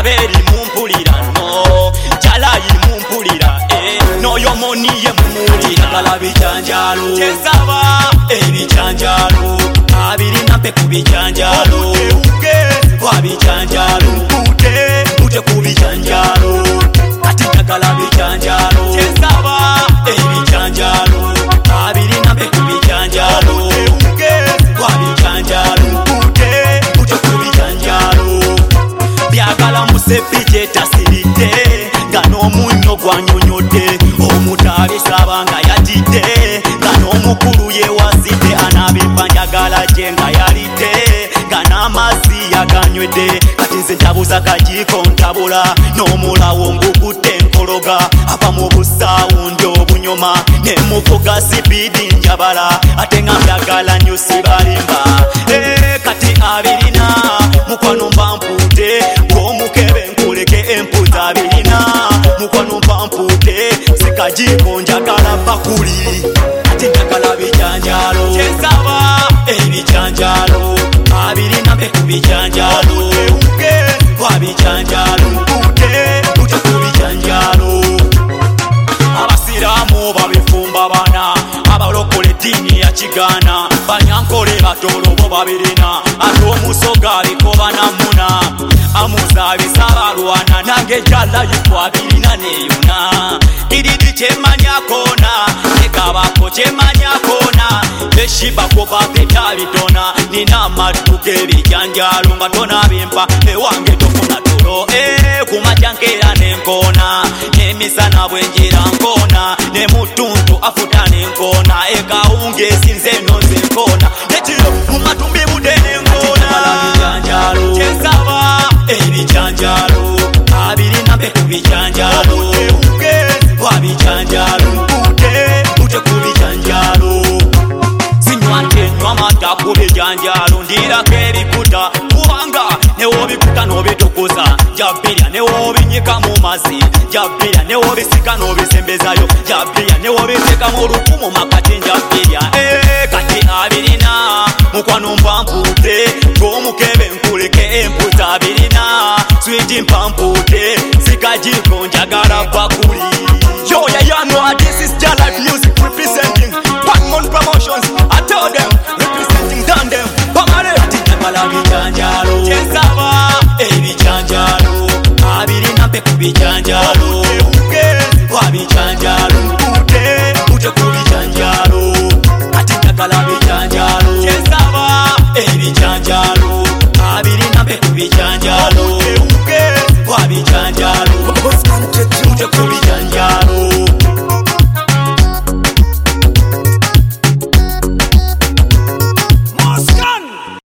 Aberi mumpulira no Jalayi mumpulira Noyo moni ye mumulira Kala bijanjalo Chesaba Ebijanjalo Abiri nampe kubijanjalo Wabijanjalo Ute kubijanjalo Ati njagala bijanjalo Chesaba Ebijanjalo Abiri nampe kubijanjalo Wabijanjalo Ute kubijanjalo Byagala musepije tasirite Gano munyo gwanyonyode Omutabi sabanga yatite Gano mukuru ye wazite Anabipa njagala jenga yalite Gana mazi yaganywede Kati nze ntabuza kajiko ntabula N'omulawo ngukute nkologa Ava mu busawundi obunyoma Nemuvuga sipidi njabala Ate nga mbyagala nnyo sibalimba Kati abirina mukwano mpampute Ng'omukebe nkuleke empuza abirina mukwano mpampute Sikajiko njagala bakuli Ate njagala bijanjalo Chesaba ebijanjalo Abirina mbe kubijanjalo Wabijanjalo Ute kubijanjalo Abasiramu babifumba bana Abalokole dini ya kigana Banyankole batolo bo babirina Ate omusoga aliko banamuna Amuzabisa balwana Nange jala yuko abirina neyuna Kiridi chemanya kona Nekabako chemanya kona Beshiba ko bapeta bitona Nina matuke bijanjalo Ngatona bimpa ewange tofuna tolo Kumajankera nenkona Nemisana bwenjira nkona Nemutuntu afuta nenkona Ekaunge sinze nonze nkona Netiro mumatumbi mudene nkona Chesaba ebijanjalo Abirina mbe kubijanjalo Wabijanjalo Ute kubijanjalo Sinywante nywa mata kubijanjalo Ndirako ebikuta kubanga newobikuta nobitukuza Jabirya newobinyika mu mazi Jabirya newobisika nobisembezayo Jabirya newobiteka mu lukumu makati njabirya Kati abirina mukwano mpampute Ng'omukebe nkuleke empuza abirina Switi mpampute Sikajiko njagala bakuli Yo, yeah, no, this is Jalife Music representing Batman Promotions. I tell them, representing down them. Pamare, Tinjagala bijanjalo Chesaba, ebijanjalo Abirina mpe kubijanjalo Wabijanjalo Ute kubijanjalo Tinjagala bijanjalo Chesaba, ebijanjalo